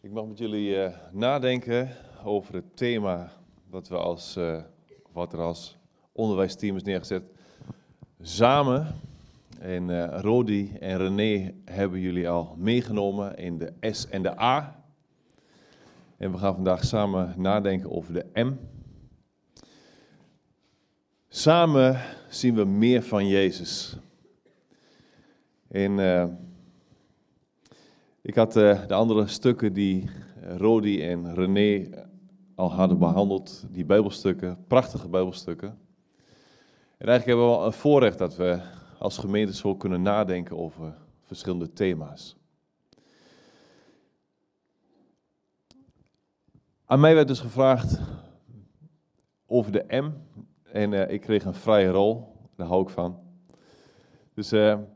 Ik mag met jullie nadenken over het thema wat er als onderwijsteam is neergezet. Samen. En Rodi en René hebben jullie al meegenomen in de S en de A. En we gaan vandaag samen nadenken over de M. Samen zien we meer van Jezus. En ik had de andere stukken die Rodi en René al hadden behandeld, die bijbelstukken, prachtige bijbelstukken. En eigenlijk hebben we wel een voorrecht dat we als gemeente zo kunnen nadenken over verschillende thema's. Aan mij werd dus gevraagd over de M en ik kreeg een vrije rol, daar hou ik van. Dus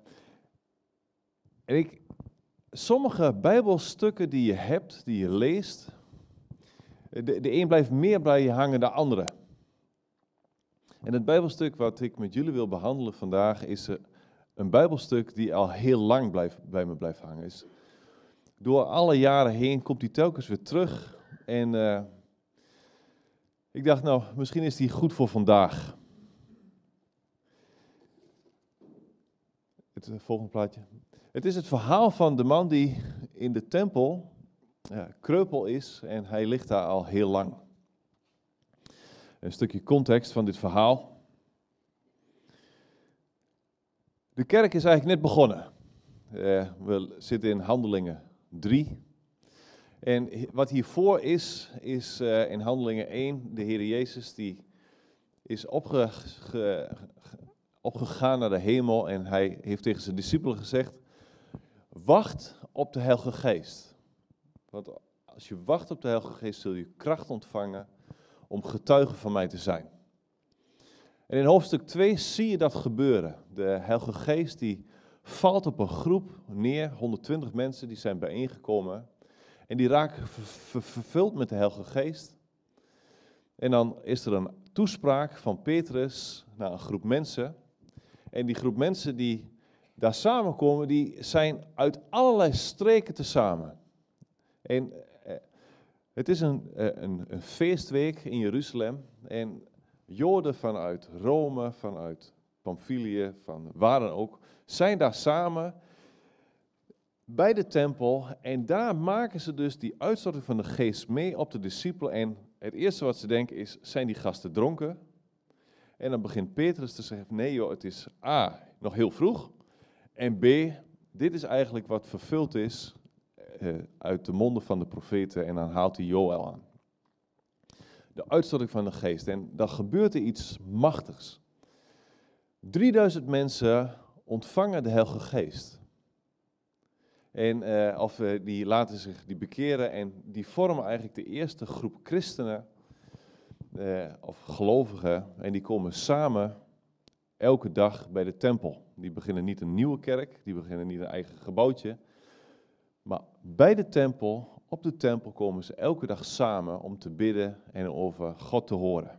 sommige bijbelstukken die je hebt, die je leest, de een blijft meer bij je hangen dan de andere. En het bijbelstuk wat ik met jullie wil behandelen vandaag is een bijbelstuk die al heel lang bij me blijft hangen. Door alle jaren heen komt die telkens weer terug en ik dacht nou, misschien is die goed voor vandaag. Het volgende plaatje. Het is het verhaal van de man die in de tempel kreupel is en hij ligt daar al heel lang. Een stukje context van dit verhaal. De kerk is eigenlijk net begonnen. We zitten in Handelingen 3. En wat hiervoor is in Handelingen 1, de Heer Jezus die is opgegaan naar de hemel en hij heeft tegen zijn discipelen gezegd: wacht op de Heilige Geest. Want als je wacht op de Heilige Geest zul je kracht ontvangen om getuige van mij te zijn. En in hoofdstuk 2 zie je dat gebeuren. De Heilige Geest die valt op een groep neer, 120 mensen die zijn bijeengekomen. En die raken vervuld met de Heilige Geest. En dan is er een toespraak van Petrus naar een groep mensen. En die groep mensen die daar samenkomen, die zijn uit allerlei streken tezamen. En het is een feestweek in Jeruzalem. En Joden vanuit Rome, vanuit Pamphylië, van waar dan ook, zijn daar samen bij de tempel. En daar maken ze dus die uitstorting van de geest mee op de discipelen. En het eerste wat ze denken is, zijn die gasten dronken? En dan begint Petrus te zeggen, nee joh, het is A, nog heel vroeg. En B, dit is eigenlijk wat vervuld is uit de monden van de profeten. En dan haalt hij Joël aan. De uitstorting van de geest. En dan gebeurt er iets machtigs. 3000 mensen ontvangen de Heilige Geest. En die laten zich bekeren en die vormen eigenlijk de eerste groep christenen of gelovigen. En die komen samen elke dag bij de tempel. Die beginnen niet een nieuwe kerk, die beginnen niet een eigen gebouwtje. Maar bij de tempel, op de tempel komen ze elke dag samen om te bidden en over God te horen.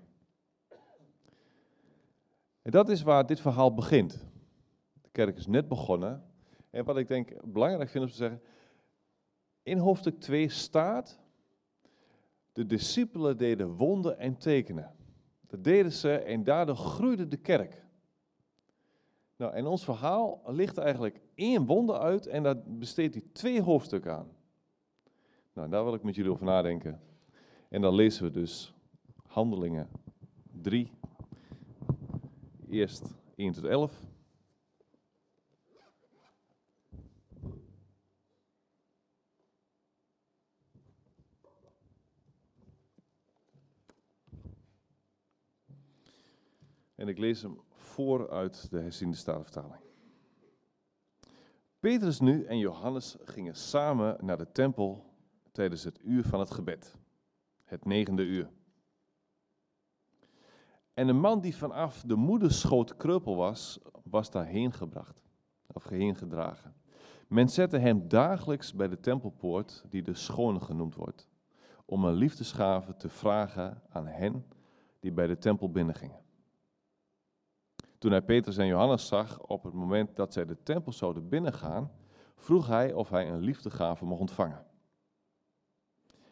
En dat is waar dit verhaal begint. De kerk is net begonnen. En wat ik denk belangrijk vind om te zeggen, in hoofdstuk 2 staat, de discipelen deden wonderen en tekenen. Dat deden ze en daardoor groeide de kerk. Nou, en ons verhaal ligt eigenlijk 1 wonder uit en daar besteedt hij 2 hoofdstukken aan. Nou, daar wil ik met jullie over nadenken. En dan lezen we dus Handelingen 3, eerst 1 tot 11. En ik lees hem voor uit de herziende Statenvertaling. Petrus nu en Johannes gingen samen naar de tempel tijdens het uur van het gebed, het 9e uur. En een man die vanaf de moederschoot kreupel was daarheen gebracht, of heen gedragen. Men zette hem dagelijks bij de tempelpoort, die de Schone genoemd wordt, om een liefdesgave te vragen aan hen die bij de tempel binnengingen. Toen hij Petrus en Johannes zag op het moment dat zij de tempel zouden binnengaan, vroeg hij of hij een liefdegave mocht ontvangen.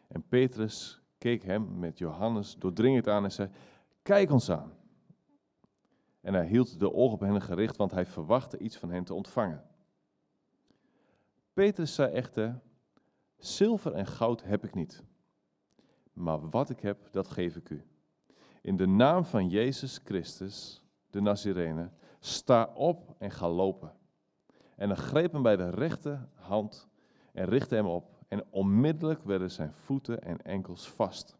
En Petrus keek hem met Johannes doordringend aan en zei, kijk ons aan. En hij hield de ogen op hen gericht, want hij verwachtte iets van hen te ontvangen. Petrus zei echter, zilver en goud heb ik niet, maar wat ik heb, dat geef ik u. In de naam van Jezus Christus, de Nazirene, sta op en ga lopen. En hij greep hem bij de rechterhand en richtte hem op. En onmiddellijk werden zijn voeten en enkels vast.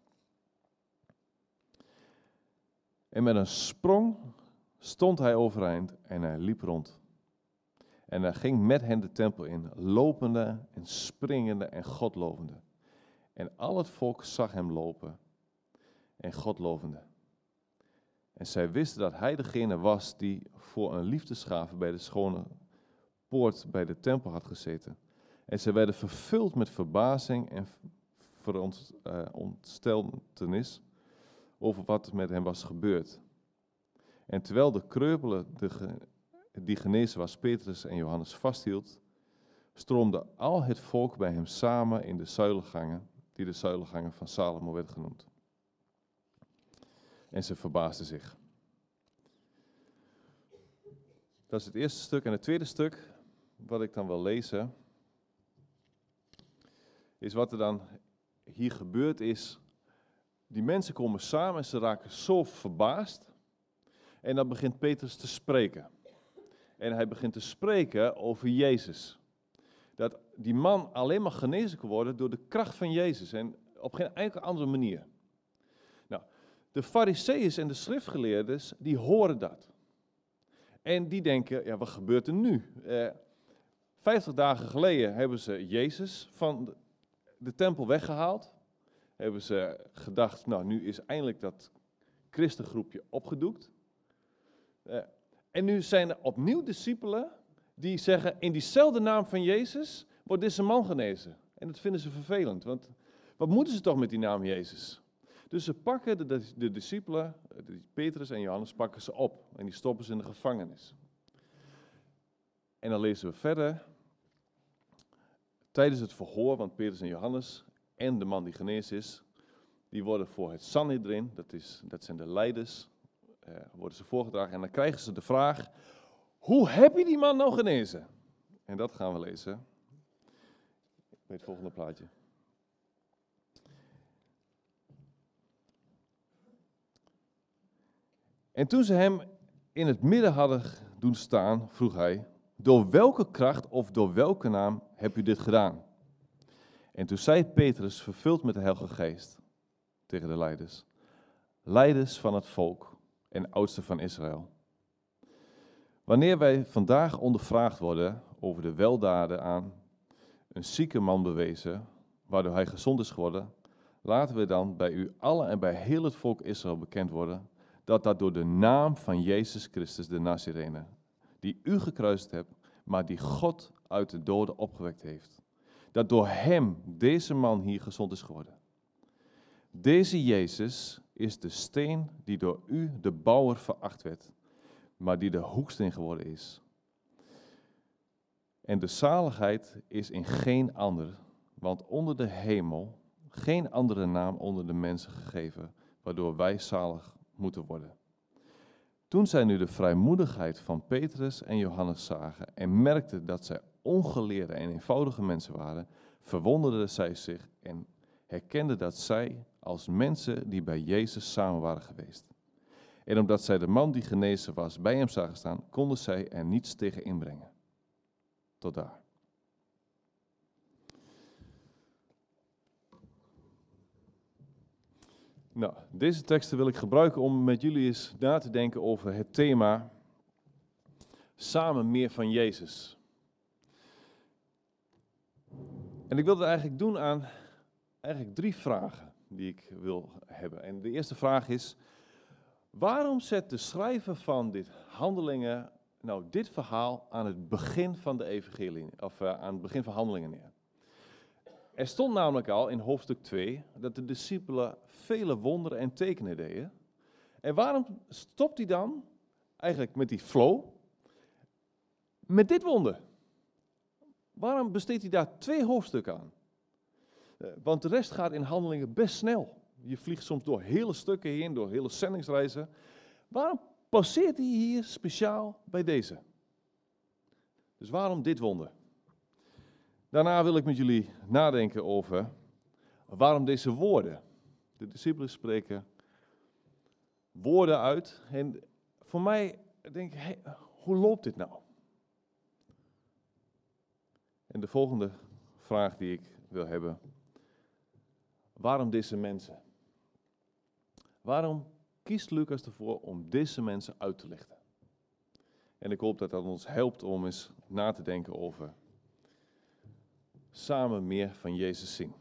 En met een sprong stond hij overeind en hij liep rond. En hij ging met hen de tempel in, lopende en springende en Godlovende. En al het volk zag hem lopen en Godlovende. En zij wisten dat hij degene was die voor een liefdesgave bij de schone poort bij de tempel had gezeten. En zij werden vervuld met verbazing en ontsteltenis over wat met hem was gebeurd. En terwijl de kreupele die genezen was, Petrus en Johannes vasthield, stroomde al het volk bij hem samen in de zuilengangen, die de zuilengangen van Salomo werden genoemd. En ze verbaasden zich. Dat is het eerste stuk. En het tweede stuk, wat ik dan wil lezen, is wat er dan hier gebeurd is. Die mensen komen samen en ze raken zo verbaasd. En dan begint Petrus te spreken. En hij begint te spreken over Jezus. Dat die man alleen maar genezen kon worden door de kracht van Jezus. En op geen enkele andere manier. Nou, de Farizeeën en de schriftgeleerden, die horen dat. En die denken, ja, wat gebeurt er nu? 50 dagen geleden hebben ze Jezus van de tempel weggehaald. Hebben ze gedacht, nou, nu is eindelijk dat christengroepje opgedoekt. En nu zijn er opnieuw discipelen die zeggen, in diezelfde naam van Jezus wordt deze man genezen. En dat vinden ze vervelend, want wat moeten ze toch met die naam Jezus? Dus ze pakken de discipelen, Petrus en Johannes, pakken ze op en die stoppen ze in de gevangenis. En dan lezen we verder. Tijdens het verhoor, want Petrus en Johannes en de man die genezen is, die worden voor het Sanhedrin, dat zijn de leiders, worden ze voorgedragen. En dan krijgen ze de vraag, hoe heb je die man nou genezen? En dat gaan we lezen bij het volgende plaatje. En toen ze hem in het midden hadden doen staan, vroeg hij, door welke kracht of door welke naam heb u dit gedaan? En toen zei Petrus, vervuld met de Heilige Geest, tegen de leiders, leiders van het volk en oudsten van Israël. Wanneer wij vandaag ondervraagd worden over de weldaden aan een zieke man bewezen, waardoor hij gezond is geworden, laten we dan bij u allen en bij heel het volk Israël bekend worden, dat door de naam van Jezus Christus de Nazirene, die u gekruisigd hebt, maar die God uit de doden opgewekt heeft, dat door hem deze man hier gezond is geworden. Deze Jezus is de steen die door u, de bouwer, veracht werd, maar die de hoeksteen geworden is. En de zaligheid is in geen ander, want onder de hemel geen andere naam onder de mensen gegeven, waardoor wij zalig moeten worden. Toen zij nu de vrijmoedigheid van Petrus en Johannes zagen en merkten dat zij ongeleerde en eenvoudige mensen waren, verwonderden zij zich en herkenden dat zij als mensen die bij Jezus samen waren geweest. En omdat zij de man die genezen was bij hem zagen staan, konden zij er niets tegen inbrengen. Tot daar. Nou, deze teksten wil ik gebruiken om met jullie eens na te denken over het thema samen meer van Jezus. En ik wil het eigenlijk doen aan eigenlijk 3 vragen die ik wil hebben. En de eerste vraag is, waarom zet de schrijver van dit Handelingen nou dit verhaal aan het begin van de evangelie, of aan het begin van Handelingen neer? Er stond namelijk al in hoofdstuk 2 dat de discipelen vele wonderen en tekenen deden. En waarom stopt hij dan eigenlijk met die flow met dit wonder? Waarom besteedt hij daar 2 hoofdstukken aan? Want de rest gaat in Handelingen best snel. Je vliegt soms door hele stukken heen, door hele zendingsreizen. Waarom passeert hij hier speciaal bij deze? Dus waarom dit wonder? Daarna wil ik met jullie nadenken over waarom deze woorden. De discipelen spreken woorden uit. En voor mij denk ik, hey, hoe loopt dit nou? En de volgende vraag die ik wil hebben. Waarom deze mensen? Waarom kiest Lucas ervoor om deze mensen uit te lichten? En ik hoop dat dat ons helpt om eens na te denken over samen meer van Jezus zien.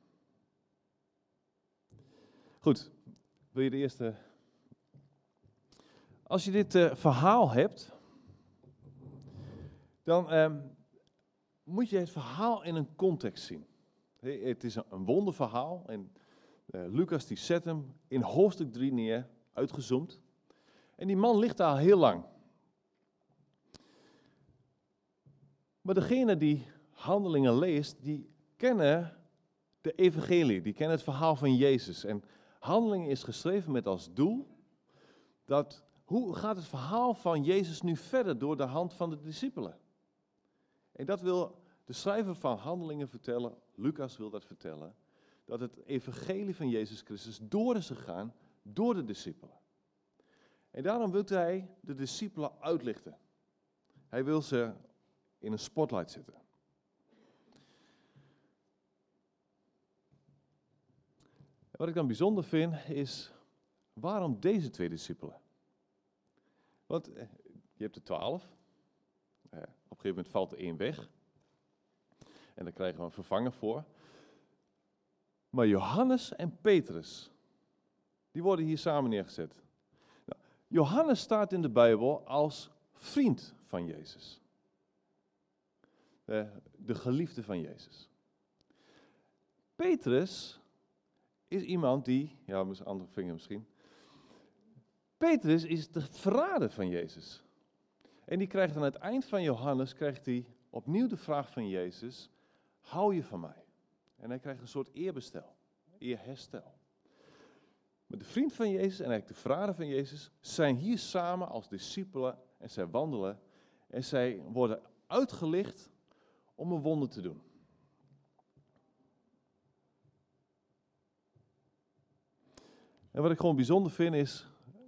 Goed, wil je de eerste... Als je dit verhaal hebt, dan moet je het verhaal in een context zien. Het is een wonderverhaal en Lucas die zet hem in hoofdstuk 3 neer, uitgezoomd. En die man ligt daar al heel lang. Maar degene die Handelingen leest, die kennen de evangelie, die kennen het verhaal van Jezus. En Handelingen is geschreven met als doel dat, hoe gaat het verhaal van Jezus nu verder door de hand van de discipelen? En dat wil de schrijver van Handelingen vertellen, Lucas wil dat vertellen, dat het evangelie van Jezus Christus door is gegaan door de discipelen. En daarom wil hij de discipelen uitlichten. Hij wil ze in een spotlight zetten. En wat ik dan bijzonder vind is, waarom deze 2 discipelen? Want je hebt er 12. Op een gegeven moment valt er 1 weg. En daar krijgen we een vervanger voor. Maar Johannes en Petrus, die worden hier samen neergezet. Nou, Johannes staat in de Bijbel als vriend van Jezus. De geliefde van Jezus. Petrus is iemand die, ja, met zijn andere vinger misschien. Petrus is de verrader van Jezus. En die krijgt aan het eind van Johannes, krijgt hij opnieuw de vraag van Jezus, hou je van mij? En hij krijgt een soort eerbestel, eerherstel. Maar de vriend van Jezus en eigenlijk de verrader van Jezus zijn hier samen als discipelen en zij wandelen. En zij worden uitgelicht om een wonder te doen. En wat ik gewoon bijzonder vind is,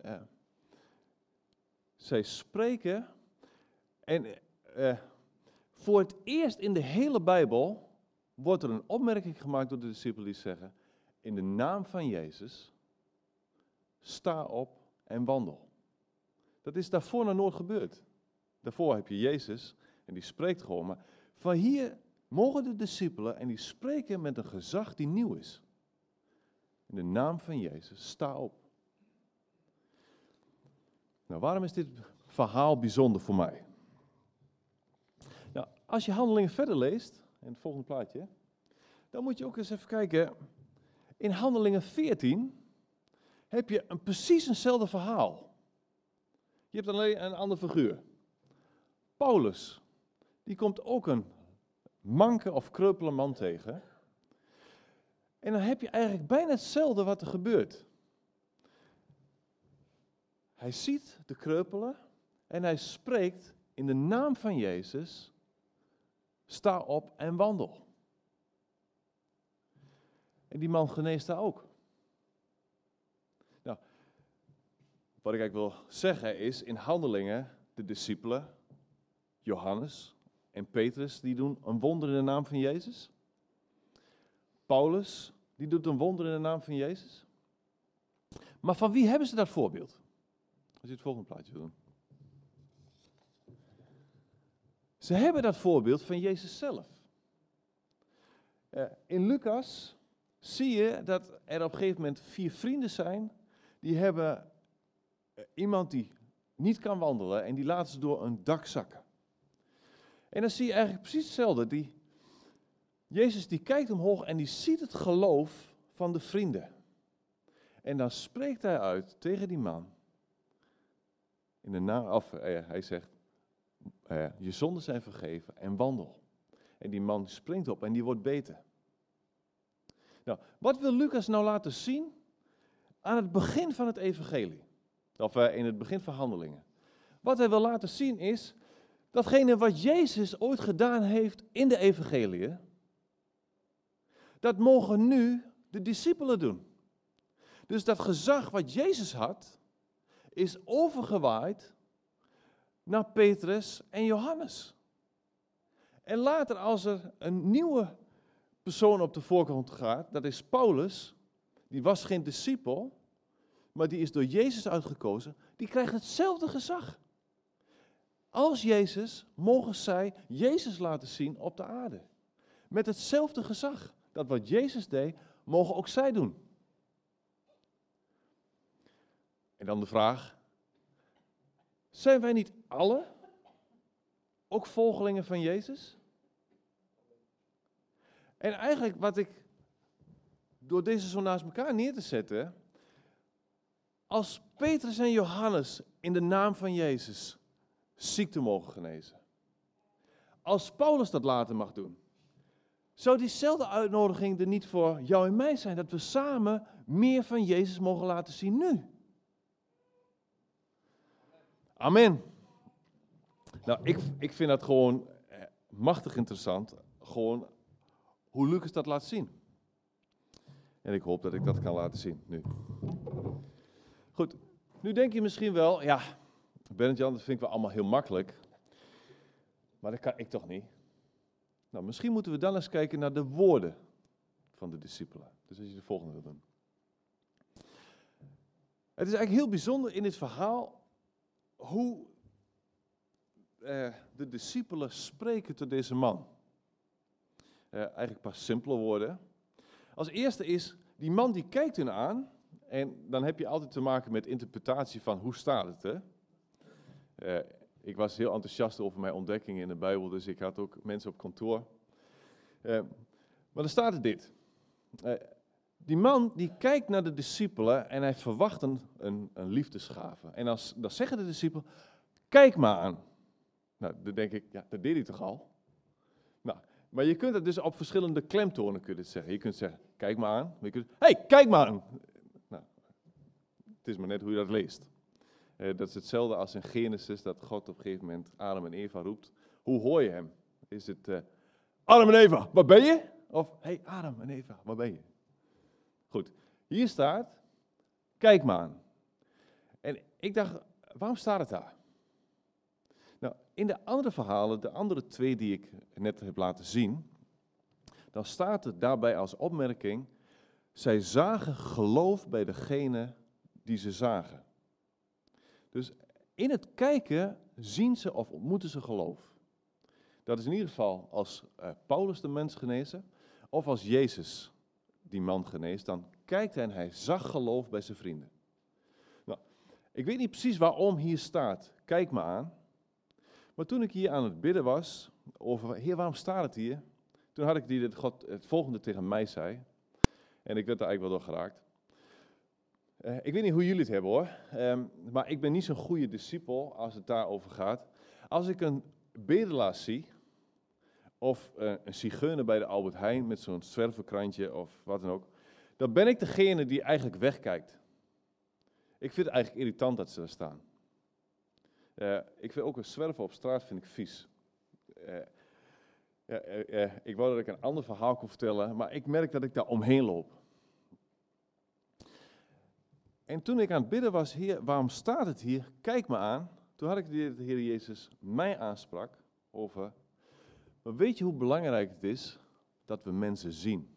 zij spreken en voor het eerst in de hele Bijbel wordt er een opmerking gemaakt door de discipelen die zeggen, in de naam van Jezus, sta op en wandel. Dat is daarvoor nog nooit gebeurd. Daarvoor heb je Jezus en die spreekt gewoon, maar van hier mogen de discipelen en die spreken met een gezag die nieuw is. In de naam van Jezus, sta op. Nou, waarom is dit verhaal bijzonder voor mij? Nou, als je Handelingen verder leest, en het volgende plaatje, dan moet je ook eens even kijken. In Handelingen 14 heb je precies eenzelfde verhaal. Je hebt alleen een ander figuur. Paulus, die komt ook een manke of kreupele man tegen. En dan heb je eigenlijk bijna hetzelfde wat er gebeurt. Hij ziet de kreupele en hij spreekt in de naam van Jezus, sta op en wandel. En die man geneest daar ook. Nou, wat ik eigenlijk wil zeggen is, in Handelingen, de discipelen, Johannes en Petrus, die doen een wonder in de naam van Jezus. Paulus, die doet een wonder in de naam van Jezus. Maar van wie hebben ze dat voorbeeld? Als je het volgende plaatje wil doen. Ze hebben dat voorbeeld van Jezus zelf. In Lucas zie je dat er op een gegeven moment 4 vrienden zijn. Die hebben iemand die niet kan wandelen en die laten ze door een dak zakken. En dan zie je eigenlijk precies hetzelfde. Jezus die kijkt omhoog en die ziet het geloof van de vrienden. En dan spreekt hij uit tegen die man. Hij zegt, je zonden zijn vergeven en wandel. En die man springt op en die wordt beter. Nou, wat wil Lucas nou laten zien aan het begin van het evangelie? Of in het begin van Handelingen. Wat hij wil laten zien is, datgene wat Jezus ooit gedaan heeft in de evangeliën, dat mogen nu de discipelen doen. Dus dat gezag wat Jezus had, is overgewaaid naar Petrus en Johannes. En later als er een nieuwe persoon op de voorgrond gaat, dat is Paulus, die was geen discipel, maar die is door Jezus uitgekozen, die krijgt hetzelfde gezag. Als Jezus mogen zij Jezus laten zien op de aarde. Met hetzelfde gezag. Dat wat Jezus deed, mogen ook zij doen. En dan de vraag, zijn wij niet alle ook volgelingen van Jezus? En eigenlijk wat ik, door deze zo naast elkaar neer te zetten, als Petrus en Johannes in de naam van Jezus ziekte mogen genezen, als Paulus dat later mag doen, zou diezelfde uitnodiging er niet voor jou en mij zijn, dat we samen meer van Jezus mogen laten zien nu? Amen. Nou, ik vind dat gewoon machtig interessant, gewoon hoe Lucas dat laat zien. En ik hoop dat ik dat kan laten zien nu. Goed, nu denk je misschien wel, ja, Bernd-Jan, dat vind ik wel allemaal heel makkelijk, maar dat kan ik toch niet? Nou, misschien moeten we dan eens kijken naar de woorden van de discipelen. Dus als je de volgende wil doen. Het is eigenlijk heel bijzonder in dit verhaal hoe de discipelen spreken tot deze man. Eigenlijk een paar simpele woorden. Als eerste is, die man die kijkt hun aan, en dan heb je altijd te maken met interpretatie van hoe staat het, hè? Ik was heel enthousiast over mijn ontdekkingen in de Bijbel, dus ik had ook mensen op kantoor. Maar dan staat er dit. Die man die kijkt naar de discipelen en hij verwacht een liefdesgave. En dan zeggen de discipelen, kijk maar aan. Nou, dan denk ik, ja, dat deed hij toch al? Nou, maar je kunt het dus op verschillende klemtonen zeggen. Je kunt zeggen, kijk maar aan. Je kunt, hey, kijk maar aan. Nou, het is maar net hoe je dat leest. Dat is hetzelfde als in Genesis, dat God op een gegeven moment Adam en Eva roept. Hoe hoor je hem? Is het, Adam en Eva, waar ben je? Of, hey Adam en Eva, waar ben je? Goed, hier staat, kijk maar aan. En ik dacht, waarom staat het daar? Nou, in de andere verhalen, de andere twee die ik net heb laten zien, dan staat het daarbij als opmerking, zij zagen geloof bij degene die ze zagen. Dus in het kijken zien ze of ontmoeten ze geloof. Dat is in ieder geval als Paulus de mens genezen, of als Jezus die man geneest, dan kijkt hij en hij zag geloof bij zijn vrienden. Nou, ik weet niet precies waarom hier staat, kijk me aan. Maar toen ik hier aan het bidden was, over, Heer, waarom staat het hier? Toen had ik het idee dat God het volgende tegen mij zei. En ik werd er eigenlijk wel door geraakt. Ik weet niet hoe jullie het hebben hoor, maar ik ben niet zo'n goede discipel als het daarover gaat. Als ik een bedelaar zie, of een zigeuner bij de Albert Heijn met zo'n zwerverkrantje of wat dan ook, dan ben ik degene die eigenlijk wegkijkt. Ik vind het eigenlijk irritant dat ze daar staan. Ik vind ook een zwerver op straat vind ik vies. Ik wou dat ik een ander verhaal kon vertellen, maar ik merk dat ik daar omheen loop. En toen ik aan het bidden was, Heer, waarom staat het hier? Kijk me aan. Toen had ik de Heer Jezus mij aansprak over, maar weet je hoe belangrijk het is dat we mensen zien?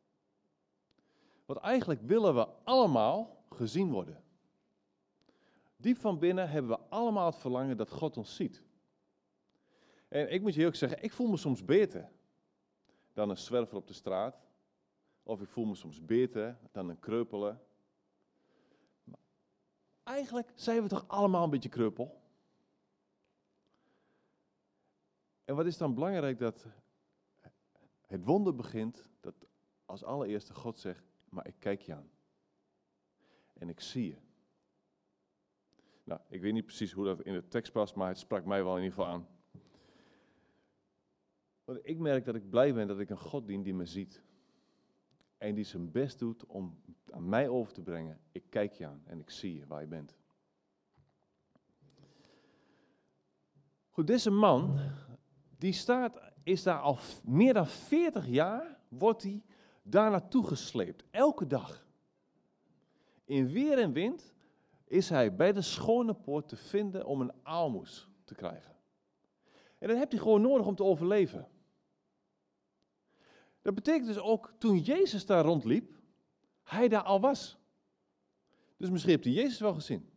Want eigenlijk willen we allemaal gezien worden. Diep van binnen hebben we allemaal het verlangen dat God ons ziet. En ik moet je heel erg zeggen, ik voel me soms beter dan een zwerver op de straat. Of ik voel me soms beter dan een kreupele. Maar eigenlijk zijn we toch allemaal een beetje kreupel. En wat is dan belangrijk dat het wonder begint, dat als allereerste God zegt, maar ik kijk je aan. En ik zie je. Nou, ik weet niet precies hoe dat in de tekst past, maar het sprak mij wel in ieder geval aan. Want ik merk dat ik blij ben dat ik een God dien die me ziet. en die zijn best doet om aan mij over te brengen, ik kijk je aan en ik zie je waar je bent. Goed, deze man, is daar al meer dan 40 jaar, wordt hij daar naartoe gesleept, elke dag. In weer en wind is hij bij de schone poort te vinden om een aalmoes te krijgen. En dat heeft hij gewoon nodig om te overleven. Dat betekent dus ook, toen Jezus daar rondliep, hij daar al was. Dus misschien hebt hij Jezus wel gezien.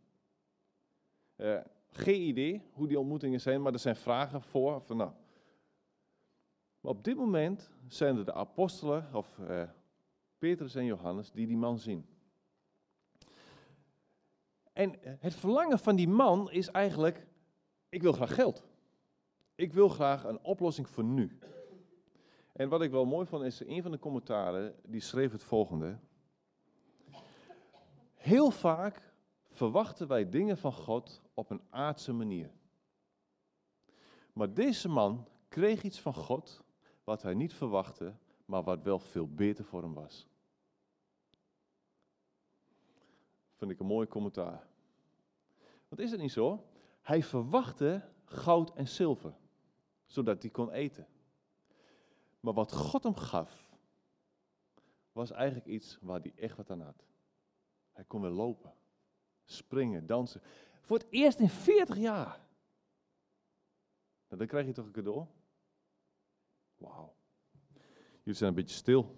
Geen idee hoe die ontmoetingen zijn, maar er zijn vragen voor. Maar op dit moment zijn er de apostelen, of Petrus en Johannes, die man zien. En het verlangen van die man is eigenlijk, ik wil graag geld. Ik wil graag een oplossing voor nu. En wat ik wel mooi vond is, een van de commentaren, die schreef het volgende. Heel vaak verwachten wij dingen van God op een aardse manier. Maar deze man kreeg iets van God wat hij niet verwachtte, maar wat wel veel beter voor hem was. Vind ik een mooi commentaar. Want is het niet zo? Hij verwachtte goud en zilver, zodat hij kon eten. Maar wat God hem gaf, was eigenlijk iets waar hij echt wat aan had. Hij kon weer lopen, springen, dansen. Voor het eerst in 40 jaar. Nou, dan krijg je toch een cadeau? Wauw. Jullie zijn een beetje stil.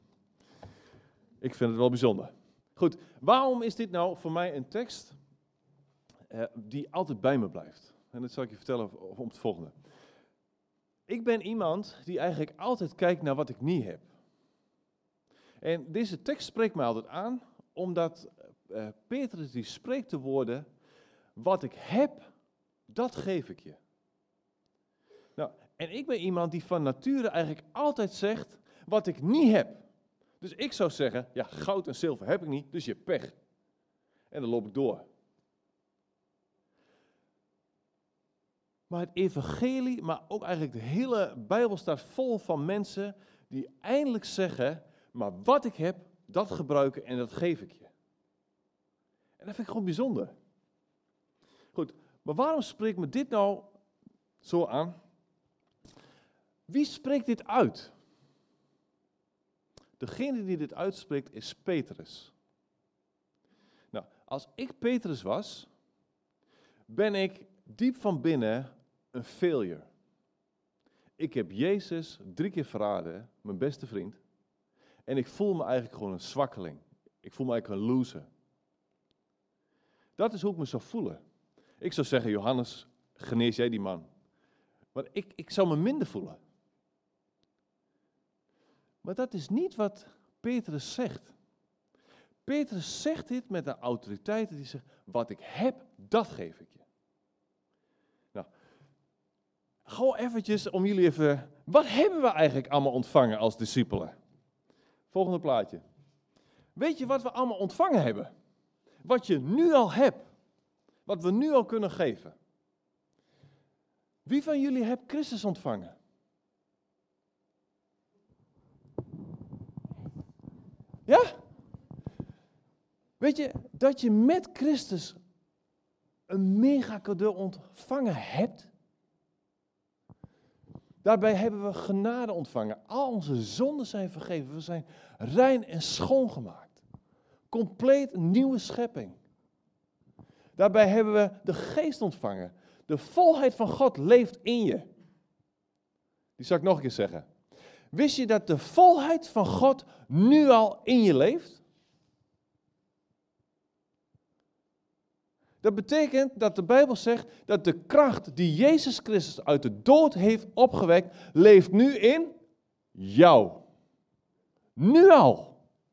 Ik vind het wel bijzonder. Goed, waarom is dit nou voor mij een tekst die altijd bij me blijft? En dat zal ik je vertellen om het volgende. Ik ben iemand die eigenlijk altijd kijkt naar wat ik niet heb. En deze tekst spreekt mij altijd aan, omdat Petrus die spreekt de woorden, wat ik heb, dat geef ik je. Nou, en ik ben iemand die van nature eigenlijk altijd zegt, wat ik niet heb. Dus ik zou zeggen, ja, goud en zilver heb ik niet, dus je hebt pech. En dan loop ik door. Maar het evangelie, maar ook eigenlijk de hele Bijbel staat vol van mensen die eindelijk zeggen, maar wat ik heb, dat gebruiken en dat geef ik je. En dat vind ik gewoon bijzonder. Goed, maar waarom spreekt me dit nou zo aan? Wie spreekt dit uit? Degene die dit uitspreekt is Petrus. Nou, als ik Petrus was, ben ik diep van binnen een failure. Ik heb Jezus 3 keer verraden, mijn beste vriend. En ik voel me eigenlijk gewoon een zwakkeling. Ik voel me eigenlijk een loser. Dat is hoe ik me zou voelen. Ik zou zeggen, Johannes, genees jij die man. Maar ik zou me minder voelen. Maar dat is niet wat Petrus zegt. Petrus zegt dit met een autoriteit die zegt, wat ik heb, dat geef ik je. Nou, gewoon eventjes om jullie even, wat hebben we eigenlijk allemaal ontvangen als discipelen? Volgende plaatje. Weet je wat we allemaal ontvangen hebben? Wat je nu al hebt. Wat we nu al kunnen geven. Wie van jullie heeft Christus ontvangen? Ja? Weet je, dat je met Christus een mega cadeau ontvangen hebt? Daarbij hebben we genade ontvangen. Al onze zonden zijn vergeven. We zijn rein en schoongemaakt. Compleet een nieuwe schepping. Daarbij hebben we de geest ontvangen. De volheid van God leeft in je. Die zal ik nog een keer zeggen. Wist je dat de volheid van God nu al in je leeft? Dat betekent dat de Bijbel zegt dat de kracht die Jezus Christus uit de dood heeft opgewekt, leeft nu in jou. Nu al.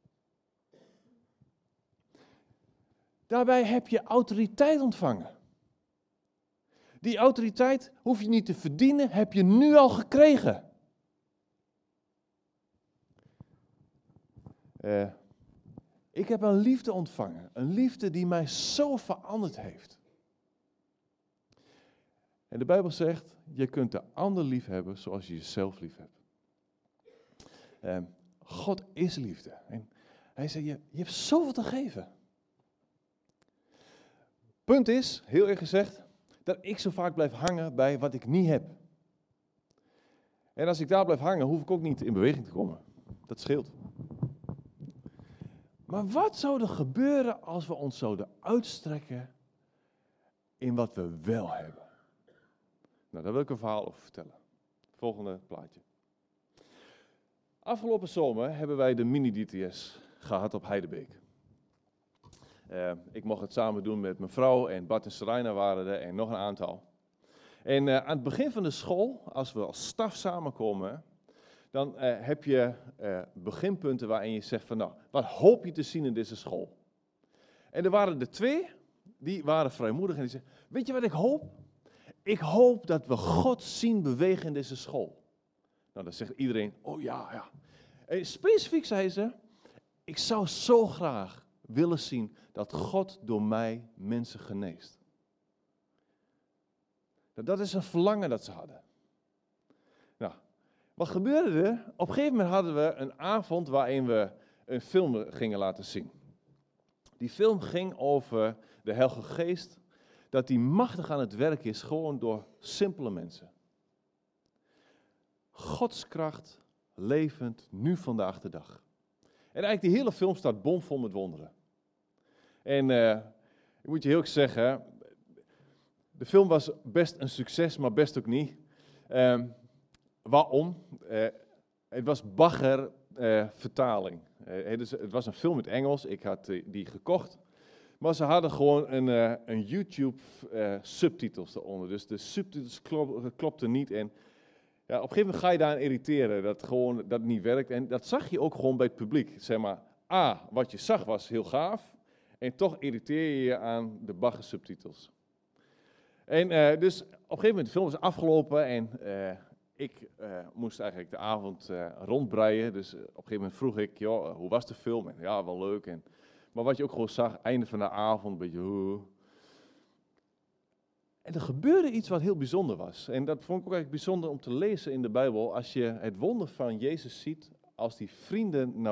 Daarbij heb je autoriteit ontvangen. Die autoriteit hoef je niet te verdienen, heb je nu al gekregen. Ik heb een liefde ontvangen. Een liefde die mij zo veranderd heeft. En de Bijbel zegt, je kunt de ander lief hebben zoals je jezelf lief hebt. God is liefde. En hij zei, je hebt zoveel te geven. Punt is, heel eerlijk gezegd, dat ik zo vaak blijf hangen bij wat ik niet heb. En als ik daar blijf hangen, hoef ik ook niet in beweging te komen. Dat scheelt. Maar wat zou er gebeuren als we ons zouden uitstrekken in wat we wel hebben? Nou, daar wil ik een verhaal over vertellen. Volgende plaatje. Afgelopen zomer hebben wij de mini-DTS gehad op Heidebeek. Ik mocht het samen doen met mijn vrouw en Bart en Serena waren er en nog een aantal. En aan het begin van de school, als we als staf samenkomen, dan heb je beginpunten waarin je zegt van nou, wat hoop je te zien in deze school? En er waren er 2, die waren vrijmoedig en die zeiden, weet je wat ik hoop? Ik hoop dat we God zien bewegen in deze school. Nou, dan zegt iedereen, oh ja. En specifiek zei ze, ik zou zo graag willen zien dat God door mij mensen geneest. Nou, dat is een verlangen dat ze hadden. Nou, wat gebeurde er? Op een gegeven moment hadden we een avond waarin we een film gingen laten zien. Die film ging over de Heilige Geest, dat die machtig aan het werk is, gewoon door simpele mensen. Gods kracht, levend, nu vandaag de dag. En eigenlijk die hele film staat bomvol met wonderen. En ik moet je heel erg zeggen, de film was best een succes, maar best ook niet. Waarom? Het was bagger vertaling. Dus het was een film in het Engels, ik had die gekocht. Maar ze hadden gewoon een YouTube subtitels eronder. Dus de subtitels klopten niet. En ja, op een gegeven moment ga je daaraan irriteren dat het niet werkt. En dat zag je ook gewoon bij het publiek. Zeg maar, wat je zag was heel gaaf. En toch irriteer je je aan de bagger subtitels. En dus op een gegeven moment de film was afgelopen en ik moest eigenlijk de avond rondbreien. Dus op een gegeven moment vroeg ik, joh, hoe was de film? En ja, wel leuk. Maar wat je ook gewoon zag, einde van de avond, een beetje En er gebeurde iets wat heel bijzonder was. En dat vond ik ook eigenlijk bijzonder om te lezen in de Bijbel. Als je het wonder van Jezus ziet, als die vrienden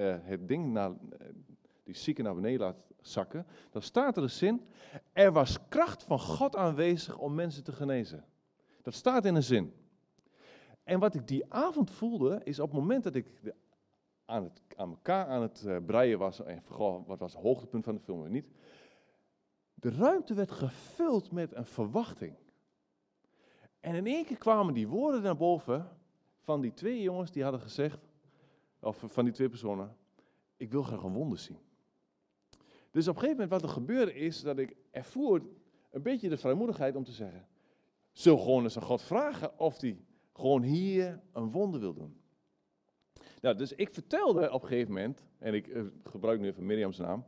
die zieken naar beneden laat zakken, dan staat er een zin, er was kracht van God aanwezig om mensen te genezen. Dat staat in een zin. En wat ik die avond voelde, is op het moment dat ik aan elkaar aan het breien was, en vooral wat was het hoogtepunt van de film niet, de ruimte werd gevuld met een verwachting. En in één keer kwamen die woorden naar boven van die 2 jongens die hadden gezegd, of van die 2 personen, ik wil graag een wonder zien. Dus op een gegeven moment wat er gebeurde is dat ik ervoer een beetje de vrijmoedigheid om te zeggen, zullen we gewoon eens aan God vragen of hij gewoon hier een wonder wil doen. Nou, dus ik vertelde op een gegeven moment, en ik gebruik nu even Mirjam's naam,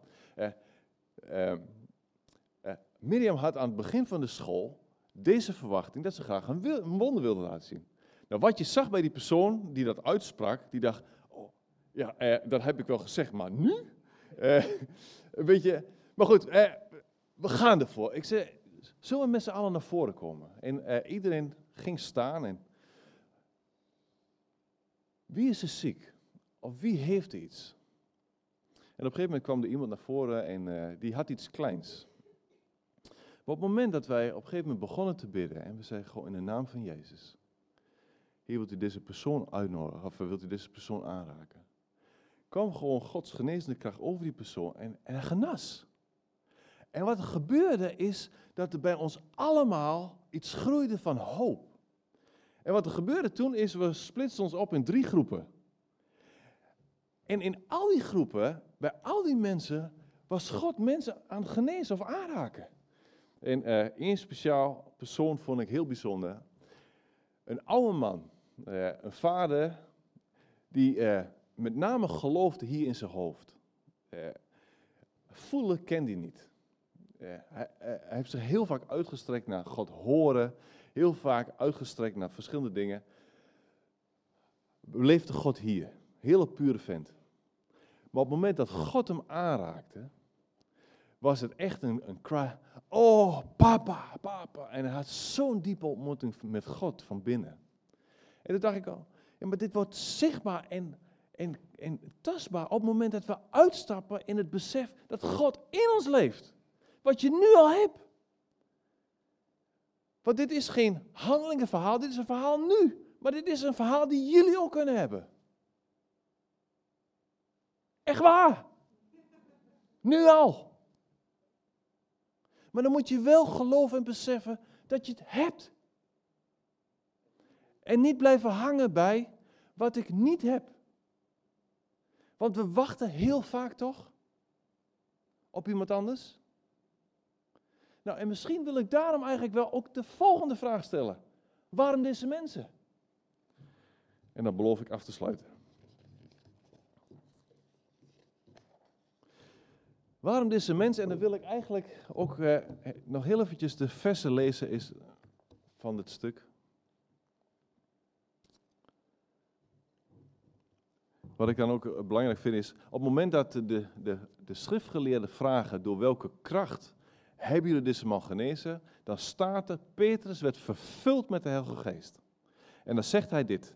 Mirjam had aan het begin van de school deze verwachting dat ze graag een wonder wilde laten zien. Nou, wat je zag bij die persoon die dat uitsprak, die dacht, oh, ja, dat heb ik wel gezegd, maar nu? Een beetje, maar goed, we gaan ervoor. Ik zei, zullen we met z'n allen naar voren komen? En iedereen ging staan en wie is er ziek? Of wie heeft iets? En op een gegeven moment kwam er iemand naar voren en die had iets kleins. Maar op het moment dat wij op een gegeven moment begonnen te bidden en we zeiden gewoon in de naam van Jezus, Heer, wilt u deze persoon uitnodigen of wilt u deze persoon aanraken? Kwam gewoon Gods genezende kracht over die persoon en hij genas. En wat er gebeurde is dat er bij ons allemaal iets groeide van hoop. En wat er gebeurde toen is, we splitsten ons op in 3 groepen. En in al die groepen, bij al die mensen, was God mensen aan het genezen of aanraken. En één speciaal persoon vond ik heel bijzonder. Een oude man, een vader, die met name geloofde hier in zijn hoofd. Voelen kende hij niet. Hij heeft zich heel vaak uitgestrekt naar God horen, heel vaak uitgestrekt naar verschillende dingen. Beleefde God hier, hele pure vent. Maar op het moment dat God hem aanraakte, was het echt een cry, oh papa, papa. En hij had zo'n diepe ontmoeting met God van binnen. En toen dacht ik al, ja, maar dit wordt zichtbaar en en tastbaar op het moment dat we uitstappen in het besef dat God in ons leeft. Wat je nu al hebt. Want dit is geen handelingenverhaal, dit is een verhaal nu. Maar dit is een verhaal die jullie ook kunnen hebben. Echt waar. Nu al. Maar dan moet je wel geloven en beseffen dat je het hebt. En niet blijven hangen bij wat ik niet heb. Want we wachten heel vaak toch op iemand anders. Nou, en misschien wil ik daarom eigenlijk wel ook de volgende vraag stellen. Waarom deze mensen? En dan beloof ik af te sluiten. Waarom deze mensen? En dan wil ik eigenlijk ook nog heel eventjes de versen lezen is van dit stuk. Wat ik dan ook belangrijk vind is, op het moment dat de schriftgeleerden vragen door welke kracht hebben jullie deze man genezen, dan staat er, Petrus werd vervuld met de Heilige Geest. En dan zegt hij dit.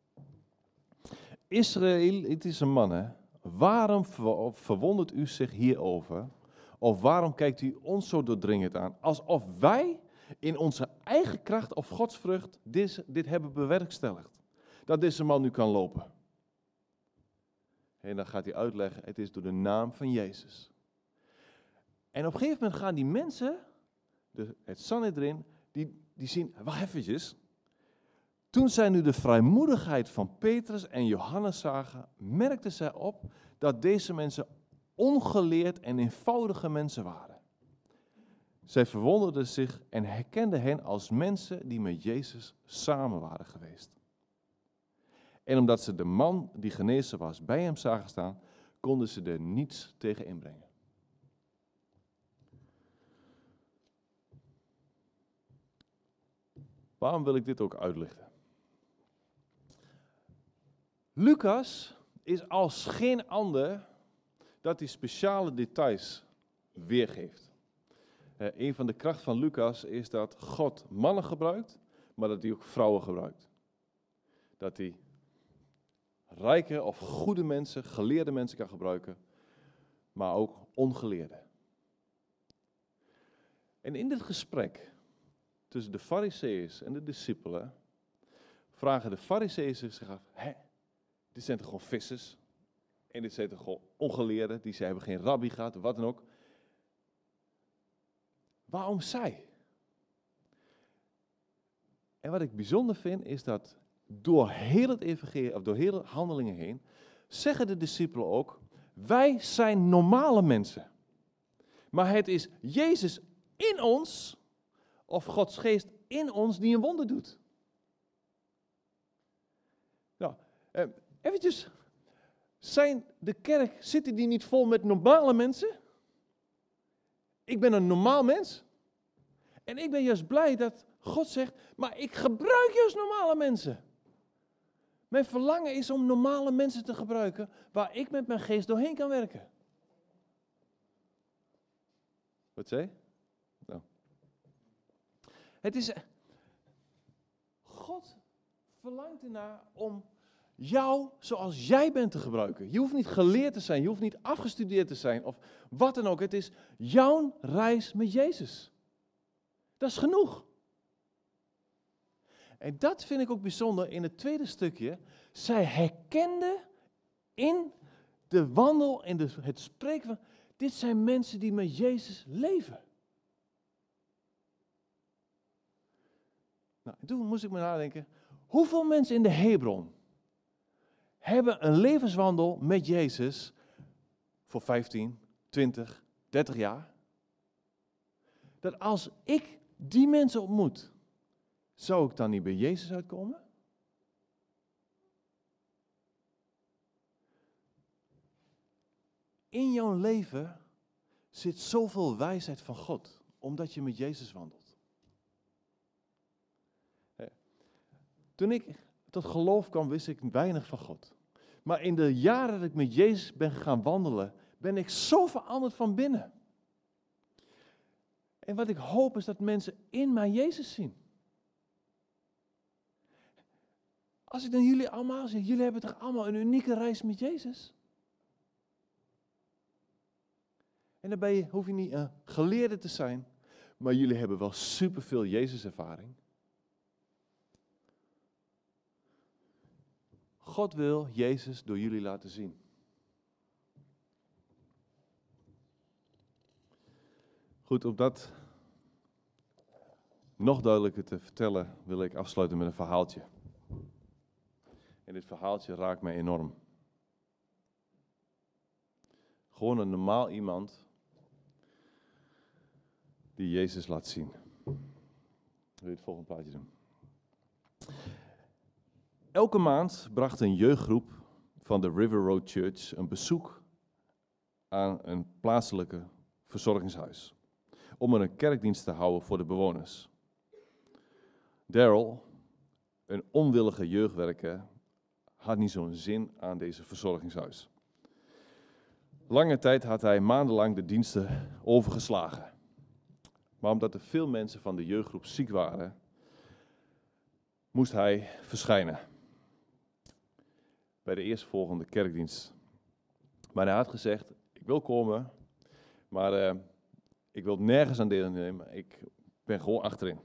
Israël, het is een man hè, waarom verwondert u zich hierover? Of waarom kijkt u ons zo doordringend aan? Alsof wij in onze eigen kracht of godsvrucht dit hebben bewerkstelligd. Dat deze man nu kan lopen. En dan gaat hij uitleggen, het is door de naam van Jezus. En op een gegeven moment gaan die mensen, het Sanhedrin, die zien, wacht eventjes. Toen zij nu de vrijmoedigheid van Petrus en Johannes zagen, merkten zij op dat deze mensen ongeleerd en eenvoudige mensen waren. Zij verwonderden zich en herkenden hen als mensen die met Jezus samen waren geweest. En omdat ze de man die genezen was bij hem zagen staan, konden ze er niets tegen inbrengen. Waarom wil ik dit ook uitlichten? Lucas is als geen ander dat hij speciale details weergeeft. Een van de krachten van Lucas is dat God mannen gebruikt, maar dat hij ook vrouwen gebruikt. Dat hij rijke of goede mensen, geleerde mensen kan gebruiken, maar ook ongeleerde. En in dit gesprek tussen de Farizeeërs en de discipelen vragen de Farizeeërs zich af, dit zijn toch gewoon vissers? En dit zijn toch gewoon ongeleerden, die ze hebben geen rabbi gehad, of wat dan ook. Waarom zij? En wat ik bijzonder vind, is dat door heel het evangelie, of door heel de handelingen heen, zeggen de discipelen ook, wij zijn normale mensen. Maar het is Jezus in ons, of Gods geest in ons, die een wonder doet. Nou, eventjes, zitten die niet vol met normale mensen? Ik ben een normaal mens. En ik ben juist blij dat God zegt, maar ik gebruik juist normale mensen. Mijn verlangen is om normale mensen te gebruiken, waar ik met mijn geest doorheen kan werken. Wat zei je? Nou. Het is, God verlangt ernaar om jou zoals jij bent te gebruiken. Je hoeft niet geleerd te zijn, je hoeft niet afgestudeerd te zijn of wat dan ook. Het is jouw reis met Jezus. Dat is genoeg. En dat vind ik ook bijzonder in het tweede stukje. Zij herkenden in de wandel en het spreken van, dit zijn mensen die met Jezus leven. Nou, toen moest ik me nadenken, hoeveel mensen in de Hebron hebben een levenswandel met Jezus voor 15, 20, 30 jaar? Dat als ik die mensen ontmoet, zou ik dan niet bij Jezus uitkomen? In jouw leven zit zoveel wijsheid van God, omdat je met Jezus wandelt. Toen ik tot geloof kwam, wist ik weinig van God. Maar in de jaren dat ik met Jezus ben gaan wandelen, ben ik zo veranderd van binnen. En wat ik hoop is dat mensen in mij Jezus zien. Als ik dan jullie allemaal zie, jullie hebben toch allemaal een unieke reis met Jezus? En daarbij hoef je niet een geleerde te zijn, maar jullie hebben wel superveel Jezus-ervaring. God wil Jezus door jullie laten zien. Goed, om dat nog duidelijker te vertellen, wil ik afsluiten met een verhaaltje. En dit verhaaltje raakt mij enorm. Gewoon een normaal iemand die Jezus laat zien. Wil je het volgende plaatje doen? Elke maand bracht een jeugdgroep van de River Road Church een bezoek aan een plaatselijke verzorgingshuis. Om er een kerkdienst te houden voor de bewoners. Daryl, een onwillige jeugdwerker, had niet zo'n zin aan deze verzorgingshuis. Lange tijd had hij maandenlang de diensten overgeslagen. Maar omdat er veel mensen van de jeugdgroep ziek waren, moest hij verschijnen bij de eerstvolgende kerkdienst. Maar hij had gezegd, ik wil komen, maar ik wil nergens aan deelnemen, ik ben gewoon achterin.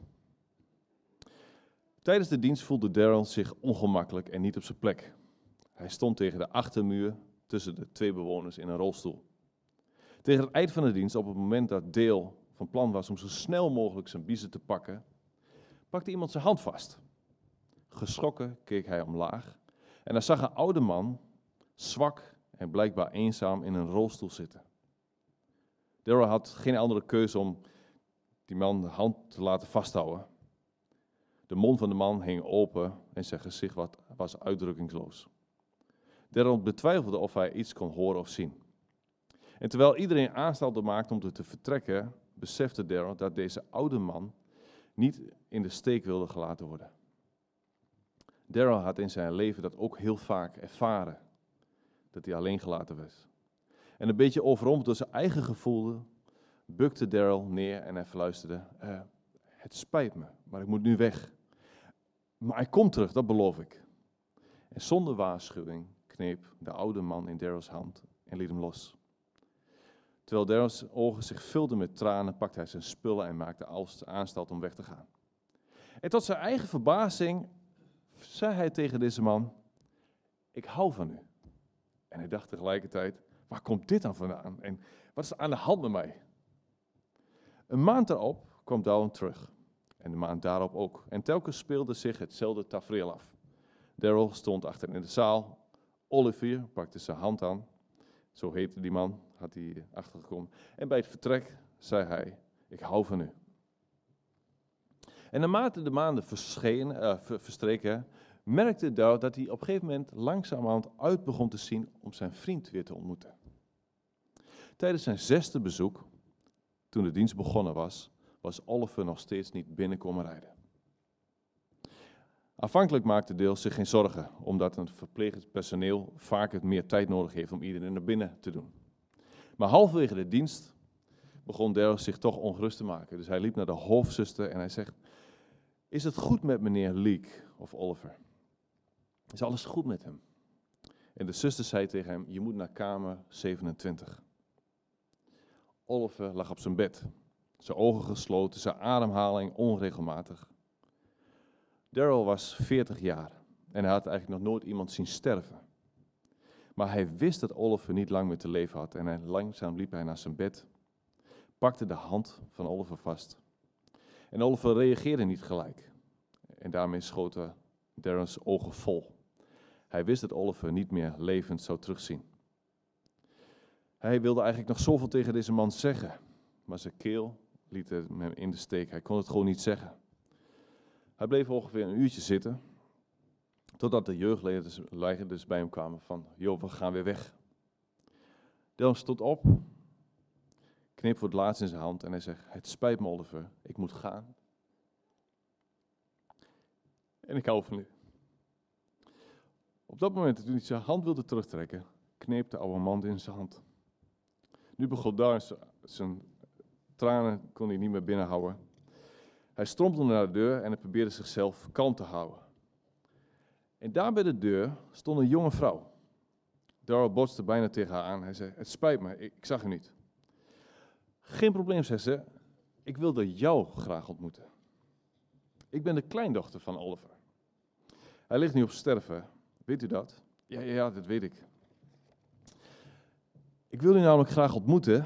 Tijdens de dienst voelde Daryl zich ongemakkelijk en niet op zijn plek. Hij stond tegen de achtermuur tussen de twee bewoners in een rolstoel. Tegen het eind van de dienst, op het moment dat Dale van plan was om zo snel mogelijk zijn biezen te pakken, pakte iemand zijn hand vast. Geschrokken keek hij omlaag en hij zag een oude man, zwak en blijkbaar eenzaam in een rolstoel zitten. Daryl had geen andere keuze om die man de hand te laten vasthouden. De mond van de man hing open en zijn gezicht was uitdrukkingsloos. Daryl betwijfelde of hij iets kon horen of zien. En terwijl iedereen aanstalten maakte om te vertrekken, besefte Daryl dat deze oude man niet in de steek wilde gelaten worden. Daryl had in zijn leven dat ook heel vaak ervaren, dat hij alleen gelaten werd. En een beetje overrompeld door zijn eigen gevoel, bukte Daryl neer en hij fluisterde, het spijt me, maar ik moet nu weg. Maar hij komt terug, dat beloof ik. En zonder waarschuwing kneep de oude man in Daryls hand en liet hem los. Terwijl Daryls ogen zich vulden met tranen, pakte hij zijn spullen en maakte aanstalt om weg te gaan. En tot zijn eigen verbazing zei hij tegen deze man, ik hou van u. En hij dacht tegelijkertijd, waar komt dit dan vandaan? En wat is er aan de hand met mij? Een maand daarop kwam Daryl terug. En de maand daarop ook. En telkens speelde zich hetzelfde tafereel af. Daryl stond achter in de zaal. Olivier pakte zijn hand aan. Zo heette die man, had hij achtergekomen. En bij het vertrek zei hij, ik hou van u. En naarmate de maanden verstreken, merkte Daryl dat hij op een gegeven moment langzamerhand uit begon te zien om zijn vriend weer te ontmoeten. Tijdens zijn 6e bezoek, toen de dienst begonnen was Oliver nog steeds niet binnenkomen rijden. Aanvankelijk maakte Dale zich geen zorgen, omdat het verplegend personeel vaak meer tijd nodig heeft om iedereen naar binnen te doen. Maar halverwege de dienst begon Dale zich toch ongerust te maken. Dus hij liep naar de hoofdzuster en hij zegt, is het goed met meneer Leek of Oliver? Is alles goed met hem? En de zuster zei tegen hem, je moet naar kamer 27. Oliver lag op zijn bed. Zijn ogen gesloten, zijn ademhaling onregelmatig. Daryl was 40 jaar en hij had eigenlijk nog nooit iemand zien sterven. Maar hij wist dat Oliver niet lang meer te leven had en langzaam liep hij naar zijn bed, pakte de hand van Oliver vast. En Oliver reageerde niet gelijk. En daarmee schoten Daryl's ogen vol. Hij wist dat Oliver niet meer levend zou terugzien. Hij wilde eigenlijk nog zoveel tegen deze man zeggen, maar zijn keel liet hem in de steek. Hij kon het gewoon niet zeggen. Hij bleef ongeveer een uurtje zitten, totdat de jeugdleiders bij hem kwamen van, joh, we gaan weer weg. Daryl stond op, kneep voor het laatst in zijn hand en hij zegt, het spijt me Oliver, ik moet gaan. En ik hou van u. Op dat moment, toen hij zijn hand wilde terugtrekken, kneep de oude man in zijn hand. Nu begon daar zijn tranen, kon hij niet meer binnenhouden. Hij strompelde naar de deur en hij probeerde zichzelf kalm te houden. En daar bij de deur stond een jonge vrouw. Daryl botste bijna tegen haar aan. Hij zei, het spijt me, ik zag u niet. Geen probleem, zei ze. Ik wilde jou graag ontmoeten. Ik ben de kleindochter van Oliver. Hij ligt nu op sterven. Weet u dat? Ja, dat weet ik. Ik wil u namelijk graag ontmoeten.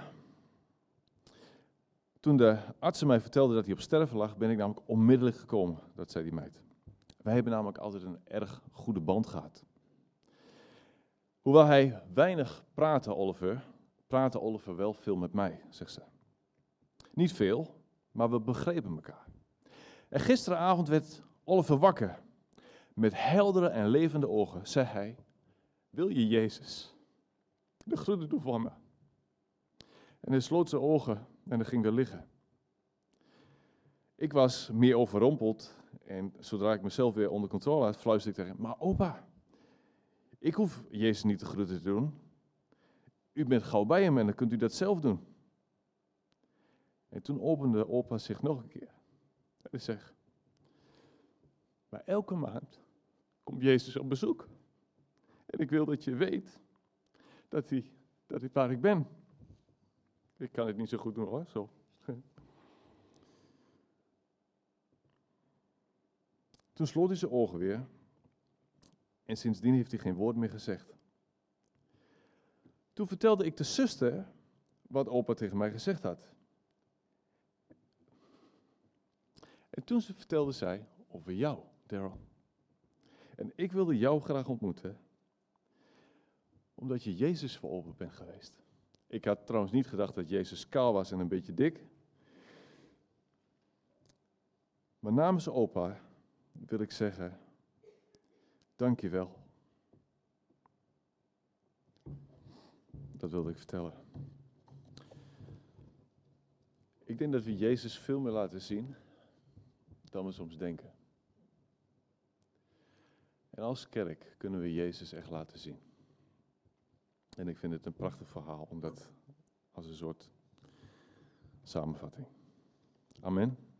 Toen de artsen mij vertelden dat hij op sterven lag, ben ik namelijk onmiddellijk gekomen. Dat zei die meid. Wij hebben namelijk altijd een erg goede band gehad. Hoewel hij weinig praatte Oliver wel veel met mij, zegt ze. Niet veel, maar we begrepen elkaar. En gisteravond werd Oliver wakker. Met heldere en levende ogen zei hij, wil je Jezus de groeten doen van me? En hij sloot zijn ogen en hij ging weer liggen. Ik was meer overrompeld en zodra ik mezelf weer onder controle had, fluisterde ik tegen hem, maar opa, ik hoef Jezus niet de groeten te doen. U bent gauw bij hem en dan kunt u dat zelf doen. En toen opende opa zich nog een keer. En hij zegt, maar elke maand komt Jezus op bezoek. En ik wil dat je weet dat hij waar ik ben. Ik kan het niet zo goed doen hoor, zo. Toen sloot hij zijn ogen weer. En sindsdien heeft hij geen woord meer gezegd. Toen vertelde ik de zuster wat opa tegen mij gezegd had. En toen vertelde zij over jou, Daryl. En ik wilde jou graag ontmoeten, omdat je Jezus voor opa bent geweest. Ik had trouwens niet gedacht dat Jezus kaal was en een beetje dik. Maar namens opa wil ik zeggen, dank je wel. Dat wilde ik vertellen. Ik denk dat we Jezus veel meer laten zien dan we soms denken. En als kerk kunnen we Jezus echt laten zien. En ik vind het een prachtig verhaal, om dat als een soort samenvatting. Amen.